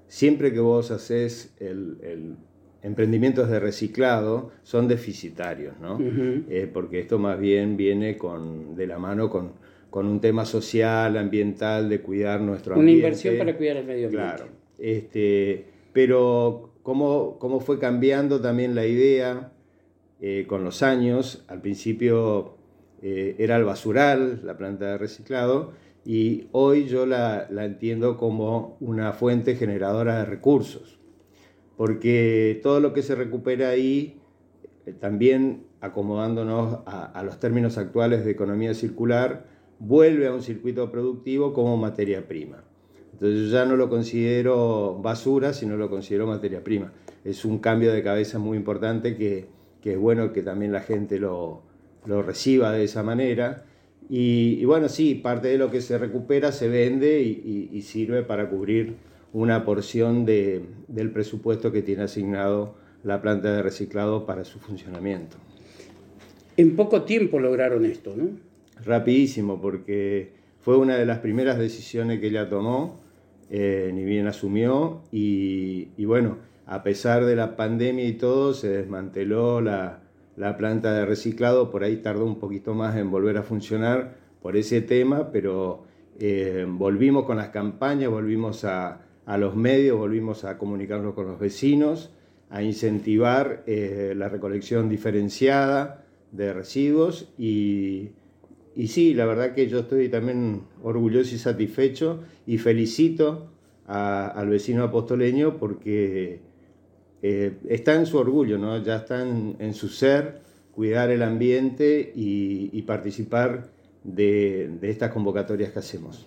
siempre que vos haces el emprendimientos de reciclado, son deficitarios, ¿no? Ujú. Porque esto más bien viene de la mano con un tema social, ambiental, de cuidar nuestro Una ambiente. inversión para cuidar el medio ambiente. Claro. Pero cómo fue cambiando también la idea con los años. Al principio era el basural, la planta de reciclado, y hoy yo la entiendo como una fuente generadora de recursos, porque todo lo que se recupera ahí, también acomodándonos a los términos actuales de economía circular, vuelve a un circuito productivo como materia prima. Entonces yo ya no lo considero basura, sino lo considero materia prima. Es un cambio de cabeza muy importante que es bueno que también la gente lo reciba de esa manera. Y bueno, sí, parte de lo que se recupera se vende y sirve para cubrir una porción del presupuesto que tiene asignado la planta de reciclado para su funcionamiento. En poco tiempo lograron esto, ¿no? Rapidísimo, porque fue una de las primeras decisiones que ella tomó, ni bien asumió, y bueno, a pesar de la pandemia y todo, se desmanteló la planta de reciclado. Por ahí tardó un poquito más en volver a funcionar por ese tema, pero volvimos con las campañas, volvimos a los medios, volvimos a comunicarnos con los vecinos, a incentivar la recolección diferenciada de residuos y sí, la verdad que yo estoy también orgulloso y satisfecho y felicito al vecino apostoleño porque está en su orgullo, ¿no? Ya está en su ser cuidar el ambiente y participar de estas convocatorias que hacemos.